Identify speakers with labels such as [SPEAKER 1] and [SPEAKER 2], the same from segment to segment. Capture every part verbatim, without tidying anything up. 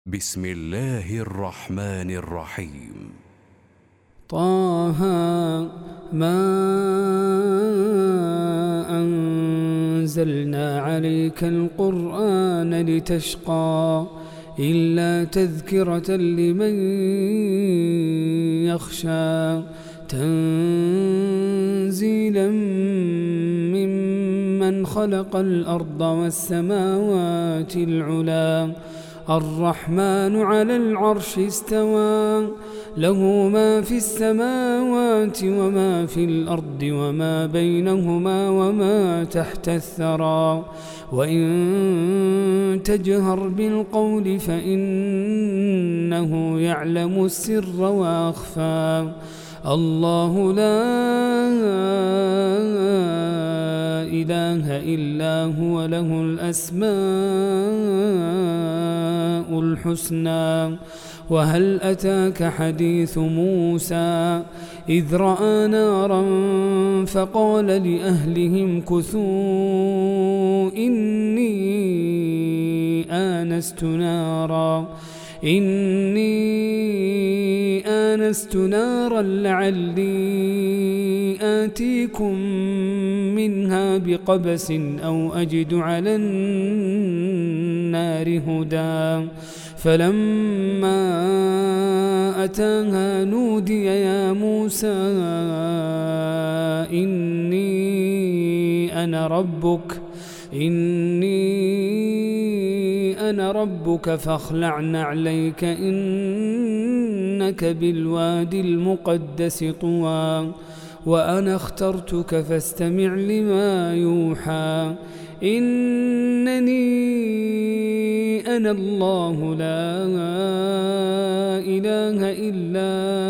[SPEAKER 1] بسم الله الرحمن الرحيم.
[SPEAKER 2] طه ما أنزلنا عليك القرآن لتشقى إلا تذكرة لمن يخشى تنزيلا ممن خلق الأرض والسماوات العلى الرحمن على العرش استوى له ما في السماوات وما في الأرض وما بينهما وما تحت الثرى وإن تجهر بالقول فإنه يعلم السر وأخفى الله لا إله إلا هو له الأسماء الحسنى وهل أتاك حديث موسى إذ رأى نارا فقال لأهلهم كثوا إني آنست نارا إني آنست نارا لعلي آتيكم منها بقبس أو أجد على النار هدى فلما أتاها نودي يا موسى إني أنا ربك إني أنا ربك فاخلع نعليك إنك بالوادي المقدس طوى وأنا اخترتك فاستمع لما يوحى إنني أنا الله لا إله إلا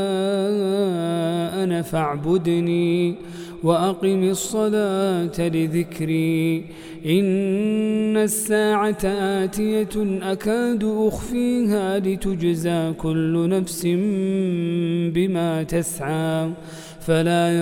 [SPEAKER 2] أنا فاعبدني وأقم الصلاة لذكري إن الساعة آتية أكاد أخفيها لتجزى كل نفس بما تسعى فلا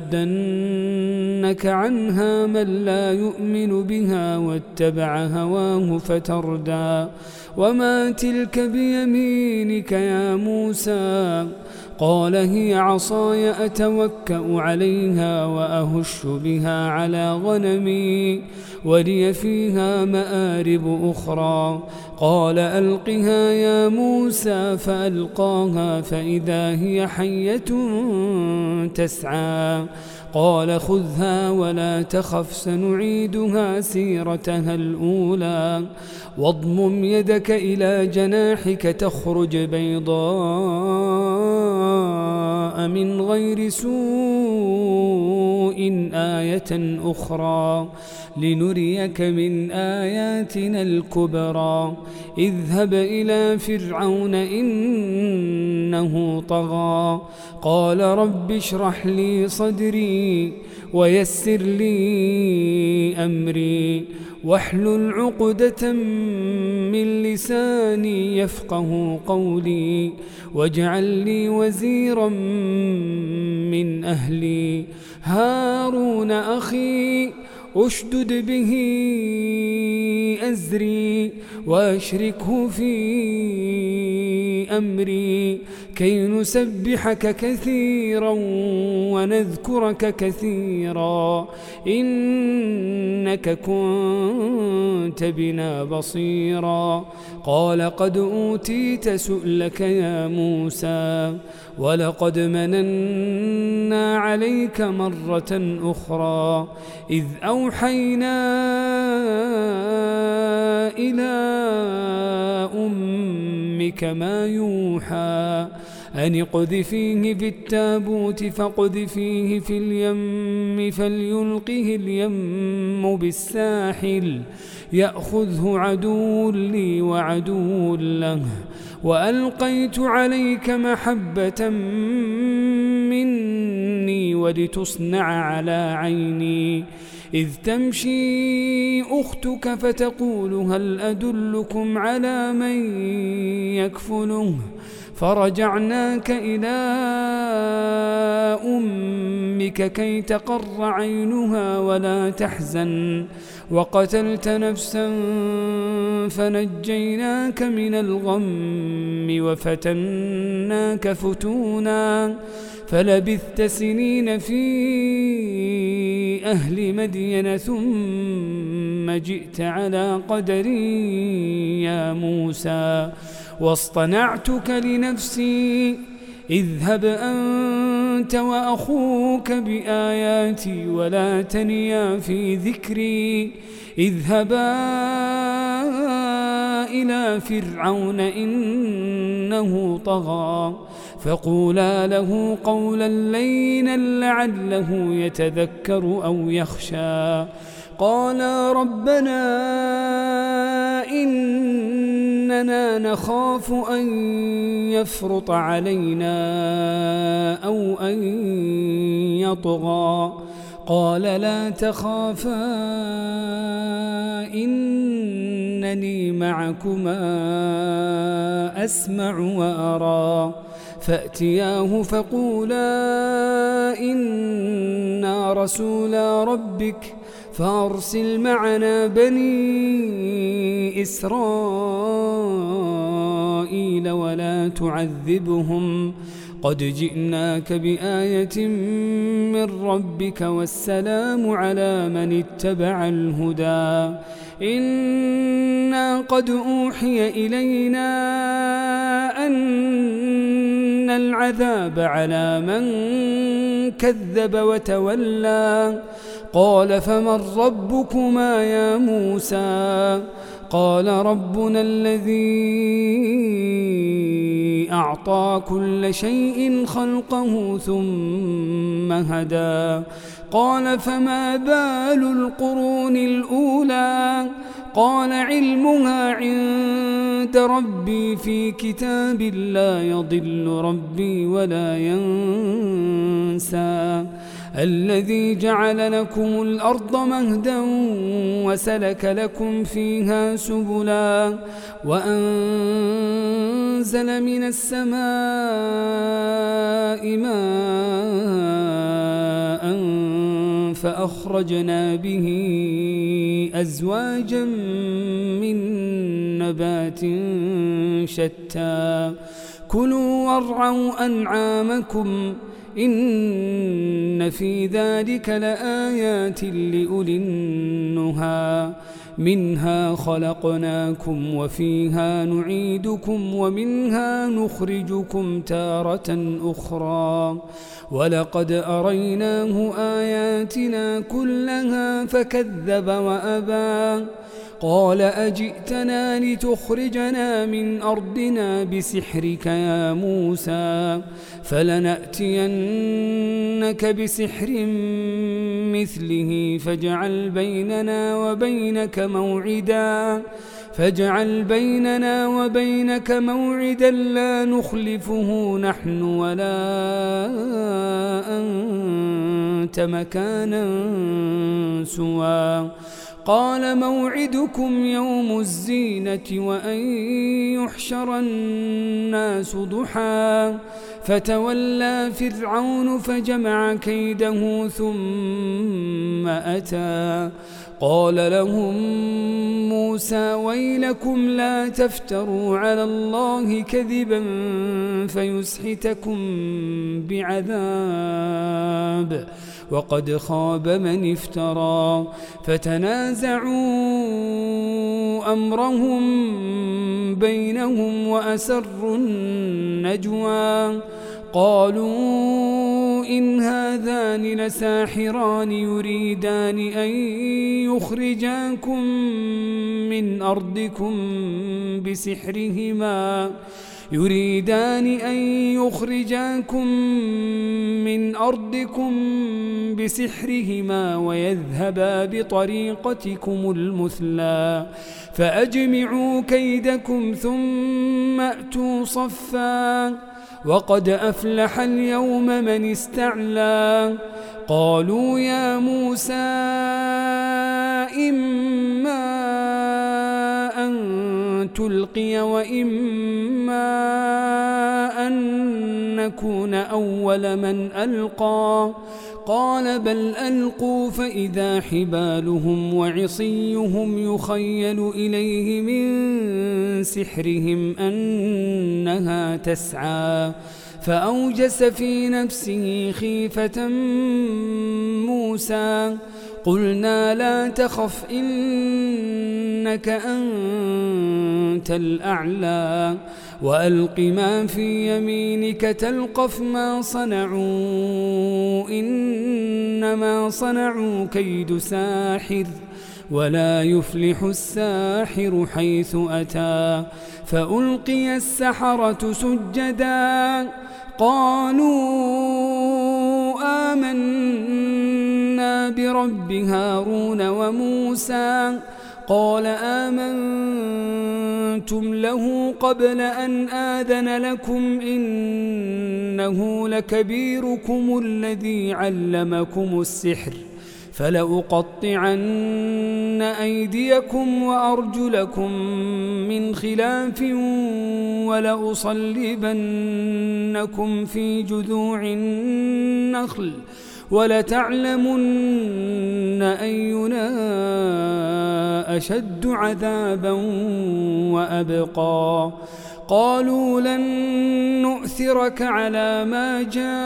[SPEAKER 2] يصدنك عنها من لا يؤمن بها واتبع هواه فتردى وما تلك بيمينك يا موسى قال هي عصاي أتوكأ عليها وأهش بها على غنمي ولي فيها مآرب أخرى قال ألقها يا موسى فألقاها فإذا هي حية تسعى قال خذها ولا تخف سنعيدها سيرتها الأولى واضمم يدك إلى جناحك تخرج بيضاء من غير سوء آية أخرى لنريك من آياتنا الكبرى اذهب إلى فرعون إنه طغى قال رب اشرح لي صدري ويسر لي أمري واحلل عقدة من لساني يفقه قولي واجعل لي وزيرا من أهلي هارون أخي أشدد به أزري وأشركه في أمري كي نسبحك كثيرا ونذكرك كثيرا إنك كنت بنا بصيرا قال قد أوتيت سؤلك يا موسى ولقد مننا عليك مرة أخرى إذ أوحينا إلى أمك ما يوحى أن اقذفيه في التابوت فاقذفيه في اليم فليلقه اليم بالساحل يأخذه عدو لي وعدو له وألقيت عليك محبة مني ولتصنع على عيني إذ تمشي أختك فتقول هل أدلكم على من يكفله فرجعناك إلى أمك كي تقر عينها ولا تحزن وقتلت نفسا فنجيناك من الغم وفتناك فتونا فلبثت سنين في أهل مدين ثم جئت على قدري يا موسى واصطنعتك لنفسي اذهب أنت وأخوك بآياتي ولا تنيا في ذكري اذهبا إلى فرعون إنه طغى فقولا له قولا لينا لعله يتذكر أو يخشى قالا ربنا إننا نخاف أن يفرط علينا أو أن يطغى قال لا تخافا إنني معكما أسمع وأرى فأتياه فقولا إنا رسولا ربك فأرسل معنا بني إسرائيل ولا تعذبهم قد جئناك بآية من ربك والسلام على من اتبع الهدى إنا قد أوحي إلينا أن العذاب على من كذب وتولى قال فمن ربكما يا موسى قال ربنا الذي أعطى كل شيء خلقه ثم هدى قال فما بال القرون الأولى قال علمها عند ربي في كتاب لا يضل ربي ولا ينسى الذي جعل لكم الأرض مهدا وسلك لكم فيها سبلا وأنزل من السماء ماء فأخرجنا به أزواجا من نبات شتى كلوا وارعوا أنعامكم إن في ذلك لآيات لأولي النهى منها خلقناكم وفيها نعيدكم ومنها نخرجكم تارة أخرى ولقد أريناه آياتنا كلها فكذب وأبى قال أجئتنا لتخرجنا من أرضنا بسحرك يا موسى فلنأتينك بسحر مثله فاجعل بيننا وبينك موعدا فاجعل بيننا وبينك موعدا لا نخلفه نحن ولا أنت مكانا سوى قال موعدكم يوم الزينة وأن يحشر الناس ضحى فتولى فرعون فجمع كيده ثم أتى قال لهم موسى ويلكم لا تفتروا على الله كذبا فيسحتكم بعذاب وقد خاب من افترى فتنازعوا أمرهم بينهم وأسروا النجوى قالوا إن هذان لساحران يريدان أن يخرجاكم من أرضكم بسحرهما يريدان أن يخرجاكم من أرضكم بسحرهما ويذهبا بطريقتكم المثلى فأجمعوا كيدكم ثم أتوا صفا وقد أفلح اليوم من استعلى قالوا يا موسى إما أن تلقي نلقي وإما أن نكون أول من ألقى قال بل ألقوا فإذا حبالهم وعصيهم يخيل إليه من سحرهم أنها تسعى فأوجس في نفسه خيفة موسى قلنا لا تخف إنك أنت الأعلى وألق ما في يمينك تلقف ما صنعوا إنما صنعوا كيد ساحر ولا يفلح الساحر حيث أتى فألقي السحرة سجدا قالوا آمنا برب هارون وموسى قال آمنتم له قبل أن آذن لكم إنه لكبيركم الذي علمكم السحر فلأقطعن أيديكم وأرجلكم من خلاف ولأصلبنكم في جذوع النخل ولتعلمن أينا أشد عذابا وأبقى قالوا لن نؤثرك على ما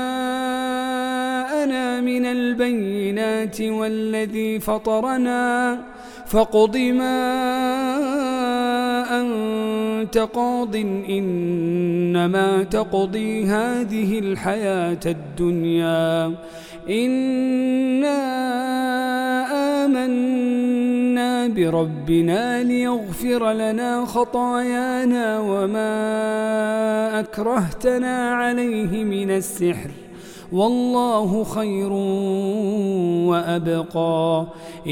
[SPEAKER 2] جاءنا من البينات والذي فطرنا فاقض ما أنت قاض إنما تقضي هذه الحياة الدنيا إنا آمنا بربنا ليغفر لنا خطايانا وما أكرهتنا عليه من السحر والله خير وأبقى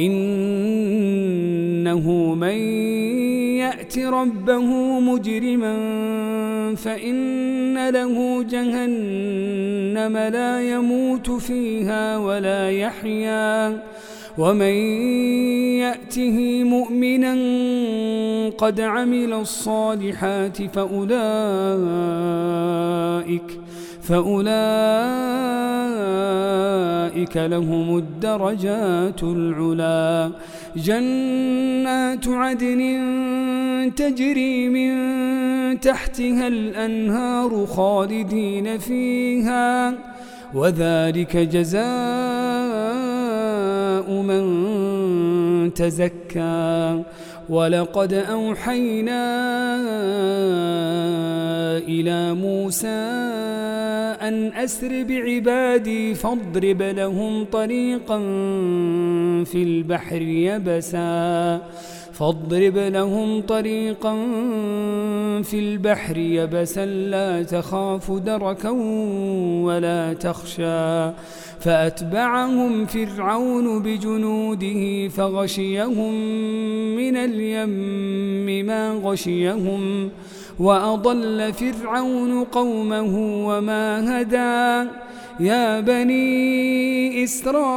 [SPEAKER 2] إنه من يأت ربه مجرما فإن له جهنم لا يموت فيها ولا يحيا ومن يأته مؤمنا قد عمل الصالحات فأولئك فأولئك لهم الدرجات العلا جنات عدن تجري من تحتها الأنهار خالدين فيها وذلك جزاء من تزكى ولقد أوحينا إلى موسى أن أسر بعبادي فاضرب لهم طريقا في البحر يبسا فاضرب لهم طريقا في البحر يبسا لا تخاف دركا ولا تخشى فأتبعهم فرعون بجنوده فغشيهم من اليم ما غشيهم وأضل فرعون قومه وما هدى يا بني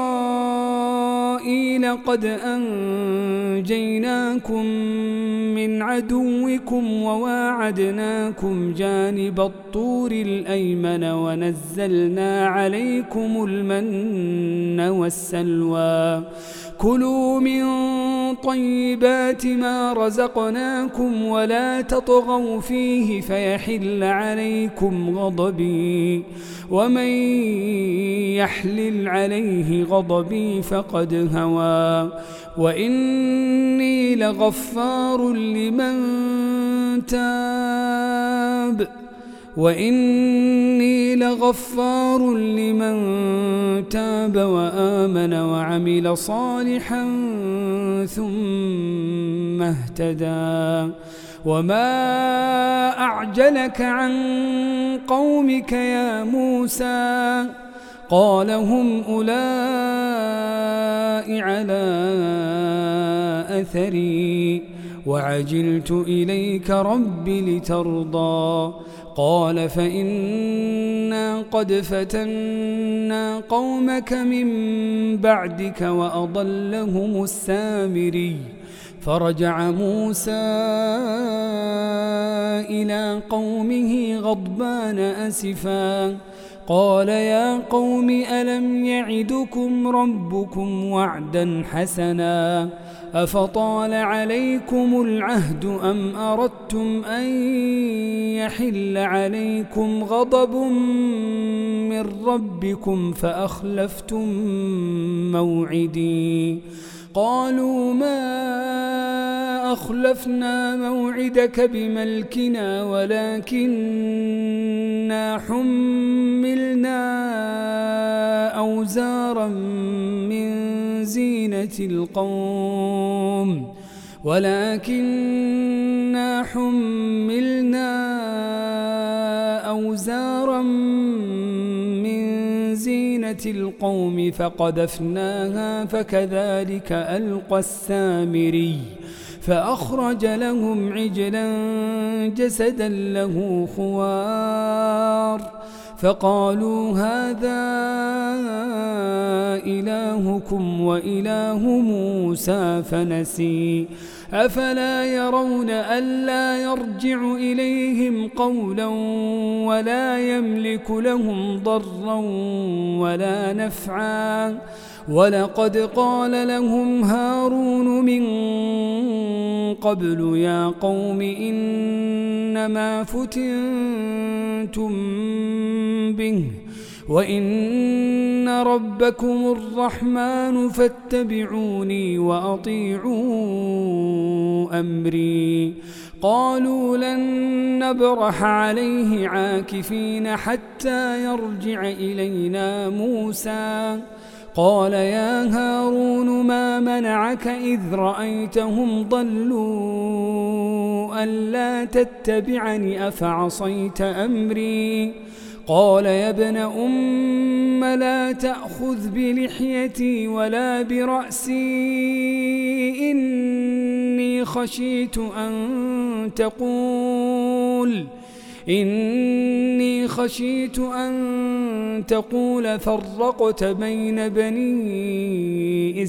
[SPEAKER 2] إسرائيل قد أنجيناكم من عدوكم وواعدناكم جانب الطور الأيمن ونزلنا عليكم المن والسلوى كلوا من طيبات ما رزقناكم ولا تطغوا فيه فيحل عليكم غضبي ومن يحلل عليه غضبي فقد هوى وإني لغفار لمن تاب وإني لغفار لمن تاب وآمن وعمل صالحا ثم اهتدى وما أعجلك عن قومك يا موسى قال هم أولئك على أثري وعجلت إليك رب لترضى قال فإنا قد فتنا قومك من بعدك وأضلهم السامري فرجع موسى إلى قومه غضبان أسفا قال يا قوم ألم يعدكم ربكم وعدا حسنا أفطال عليكم العهد أم أردتم أن يحل عليكم غضب من ربكم فأخلفتم موعدي قالوا ما أخلفنا موعدك بملكنا ولكننا حملنا أوزارا من زينة القوم ولكننا حملنا أوزارا من زينة القوم فقذفناها فكذلك ألقى السامري فأخرج لهم عجلا جسدا له خوار فقالوا هذا إلهكم وإله موسى فنسي أفلا يرون ألا يرجع إليهم قولا ولا يملك لهم ضرا ولا نفعا ولقد قال لهم هارون من قبل يا قوم إنما فتنتم به وإن ربكم الرحمن فاتبعوني وأطيعوا أمري قالوا لن نبرح عليه عاكفين حتى يرجع إلينا موسى قال يا هارون ما منعك إذ رأيتهم ضلوا ألا تتبعني أفعصيت أمري قال يا ابن أم لا تأخذ بلحيتي ولا برأسي إني خشيت أن تقول إني خشيت أن تقول فرقت بين بني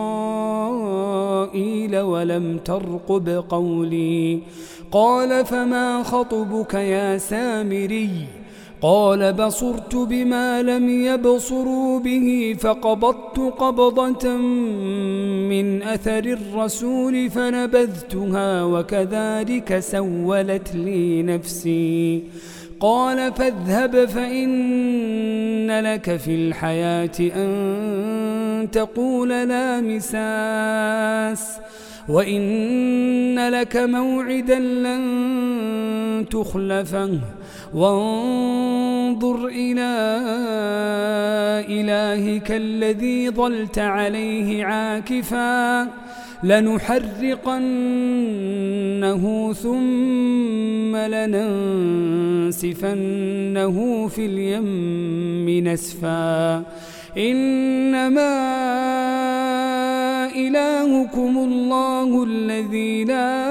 [SPEAKER 2] إسرائيل ولم ترقب قولي قال فما خطبك يا سامري قال بصرت بما لم يبصروا به فقبضت قبضة من أثر الرسول فنبذتها وكذلك سولت لي نفسي قال فاذهب فإن لك في الحياة أن تقول لا مساس وإن لك موعدا لن تخلفه وانظر إلى إلهك الذي ظلت عليه عاكفا لنحرقنه ثم لننسفنه في اليم نسفا إنما إلهكم الله الذي لا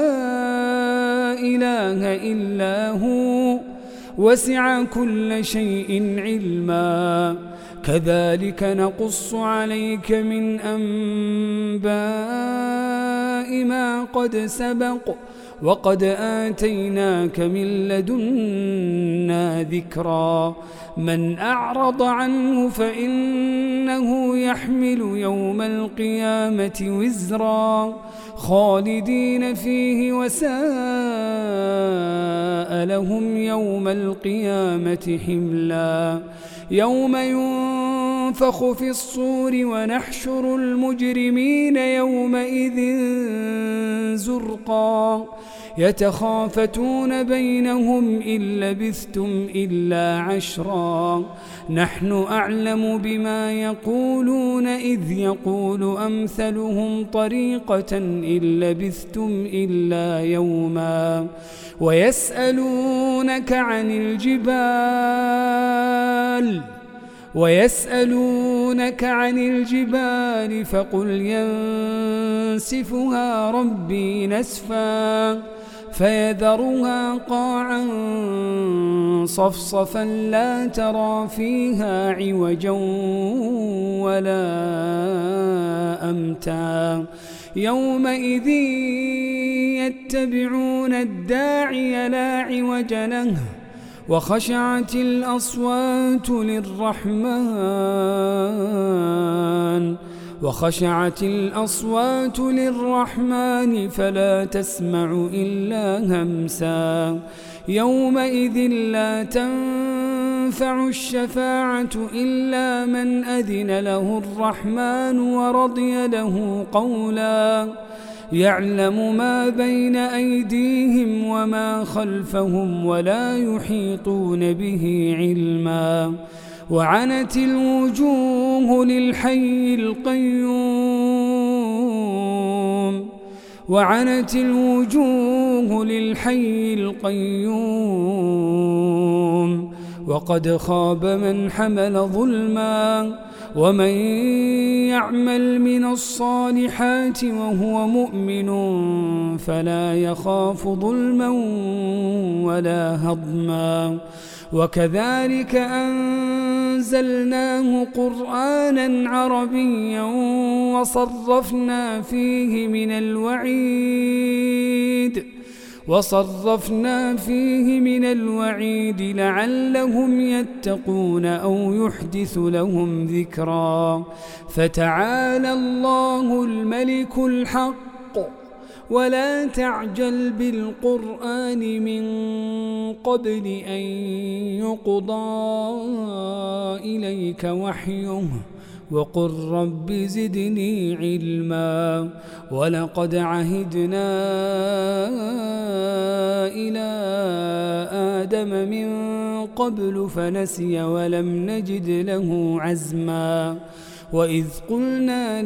[SPEAKER 2] إله إلا هو وسع كل شيء علما كذلك نقص عليك من أنباء ما قد سبق وقد آتيناك من لدنا ذكرا من أعرض عنه فإنه يحمل يوم القيامة وزرا خالدين فيه وساء لهم يوم القيامة حملا يوم ينفخ في الصور ونحشر المجرمين يومئذ زرقا يتخافتون بينهم إن لبثتم إلا عشرا نحن أعلم بما يقولون إذ يقول أمثلهم طريقة إن لبثتم إلا يوما ويسألونك عن الجبال ويسألونك عن الجبال فقل ينسفها ربي نسفا فيذرها قاعا صفصفا لا ترى فيها عوجا ولا أمتا يومئذ يتبعون الداعي لا عوج له وخشعت الأصوات للرحمن وخشعت الأصوات للرحمن فلا تسمع إلا همسا يومئذ لا تنفع الشفاعة إلا من أذن له الرحمن ورضي له قولا يعلم ما بين أيديهم وما خلفهم ولا يحيطون به علما وعنت الوجوه للحي القيوم وعنت الوجوه للحي القيوم وقد خاب من حمل ظلما ومن يعمل من الصالحات وهو مؤمن فلا يخاف ظلما ولا هضما وكذلك أنزلناه قرآنا عربيا وصرفنا فيه من الوعيد وصرفنا فيه من الوعيد لعلهم يتقون أو يحدث لهم ذكرا فتعالى الله الملك الحق ولا تعجل بالقرآن من قبل أن يقضى إليك وحيه وقل رب زدني علما ولقد عهدنا إلى آدم من قبل فنسي ولم نجد له عزما وإذ قلنا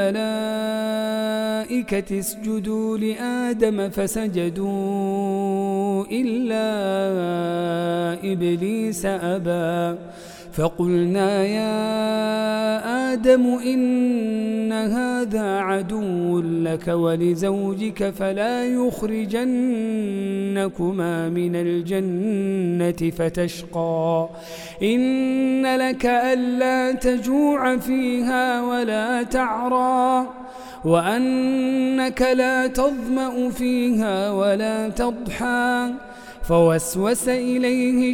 [SPEAKER 2] للملائكة اسجدوا لآدم فسجدوا إلا إبليس أبى فقلنا يا آدم إن هذا عدو لك ولزوجك فلا يخرجنكما من الجنة فتشقى إن لك ألا تجوع فيها ولا تعرى وأنك لا تظمأ فيها ولا تضحى فوسوس إليه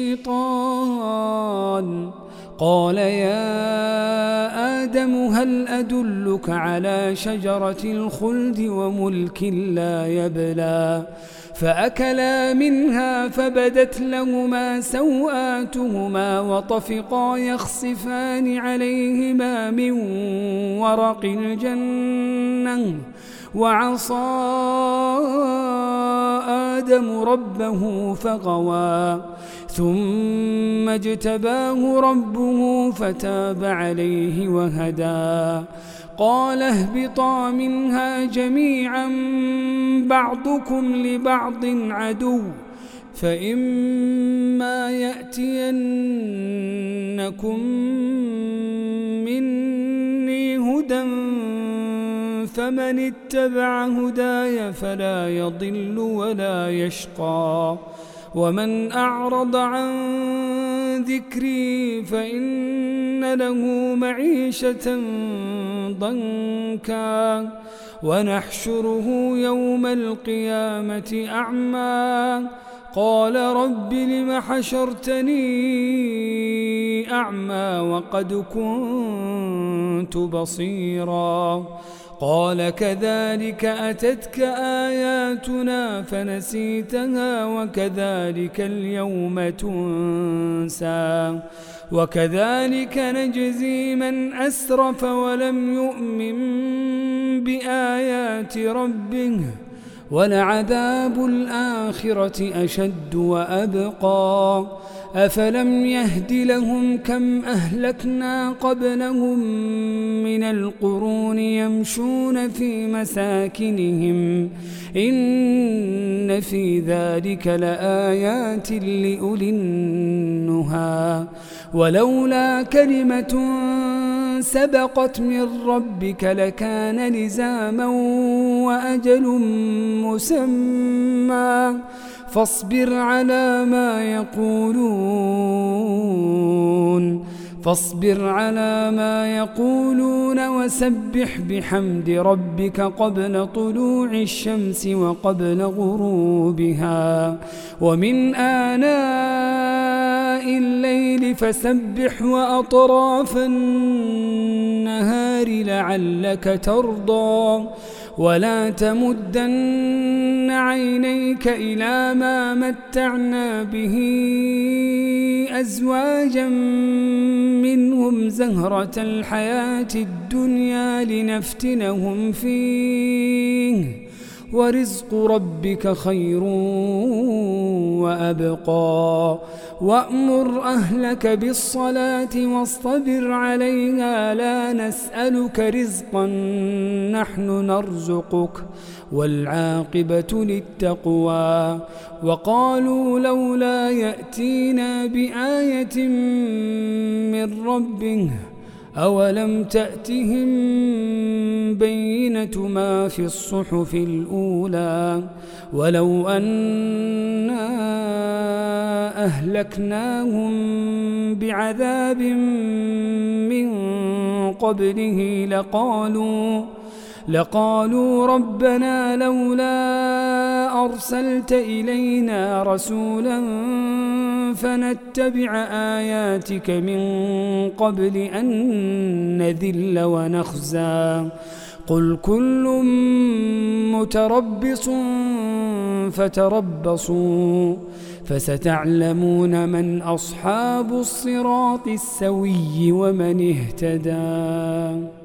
[SPEAKER 2] الشيطان قال يا آدم هل أدلك على شجرة الخلد وملك لا يبلى فأكلا منها فبدت لهما سوآتهما وطفقا يخصفان عليهما من ورق الجنة وعصى آدم ربه فغوى ثم اجتباه ربه فتاب عليه وهدى قال اهبطا منها جميعا بعضكم لبعض عدو فإما يأتينكم مني هدى فمن اتبع هداي فلا يضل ولا يشقى ومن أعرض عن ذكري فإن له معيشة ضنكا ونحشره يوم القيامة أعمى قال رب لم حشرتني أعمى وقد كنت بصيرا قال كذلك أتتك آياتنا فنسيتها وكذلك اليوم تنسى وكذلك نجزي من أسرف ولم يؤمن بآيات ربه ولعذاب الآخرة أشد وأبقى أفلم يهد لهم كم أهلكنا قبلهم من القرون يمشون في مساكنهم إن في ذلك لآيات لأولي النهى ولولا كلمة سبقت من ربك لكان لزاما وأجل مسمى فاصبر على ما يقولون فاصبر على ما يقولون وسبح بحمد ربك قبل طلوع الشمس وقبل غروبها ومن آناء الليل فسبح وأطراف النهار لعلك ترضى ولا تمدن عينيك إلى ما متعنا به أزواجا منهم زهرة الحياة الدنيا لنفتنهم فيه ورزق ربك خير وأبقى وأمر أهلك بالصلاة واصطبر عليها لا نسألك رزقا نحن نرزقك والعاقبة للتقوى وقالوا لولا يأتينا بآية من ربه أولم تأتهم بينة ما في الصحف الأولى ولو أنا أهلكناهم بعذاب من قبله لقالوا لقالوا ربنا لولا أرسلت إلينا رسولا فنتبع آياتك من قبل أن نذل ونخزى قل كل متربص فتربصوا فستعلمون من أصحاب الصراط السوي ومن اهتدى.